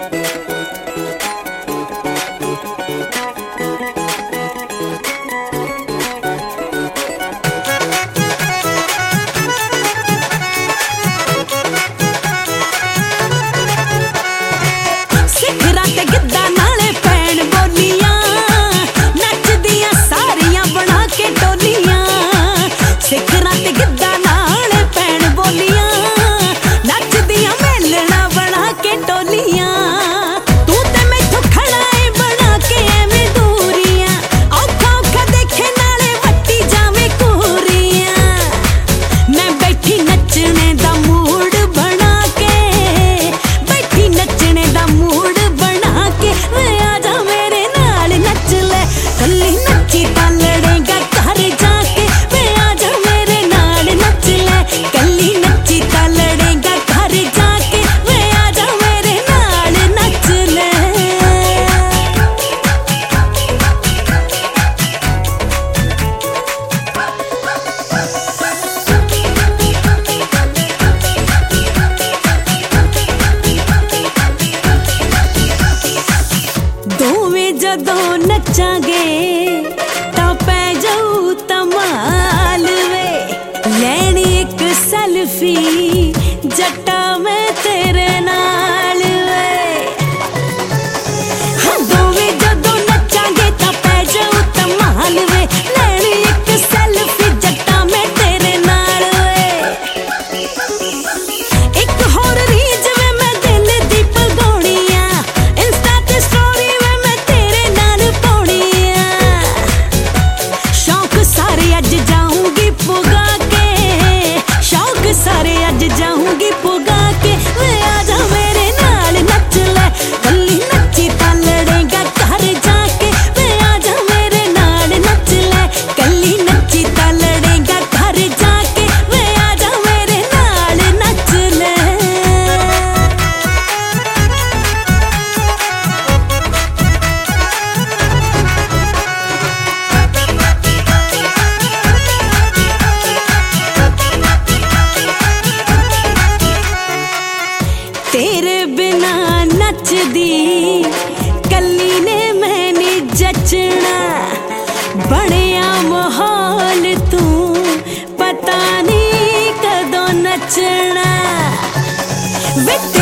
जदों नचांगे तां पै जाऊ तमाल वे, लैनी एक सेल्फी जट्टा मैं तेरे नाल वे। दोवें जदों नचांगे तां पै जाऊ तमाल वे, लैनी एक सेल्फी जट्टा मैं तेरे नाल वे। एक होर रीज वे मैं दिल दी पगाउणी आ, इंस्टा ते स्टोरी वे मैं तेरे नाल पाउणी आ। शौक सारे अज जाऊंगी पुगा के, शौक सारे अज जाऊंगी पुगा के। वे आजा मेरे नाल नच ले, कल्ली नच्ची तां लड़ेगा घर जाके। वे आजा मेरे नाल नच ले, कल्ली नच्ची तां लड़ेगा घर जाके। वे आजा मेरे नाल नच ले। तेरे बिना नचदी कल्ली ने मैं नी जचना, बनिया माहौल तू पता नहीं कदों नचना।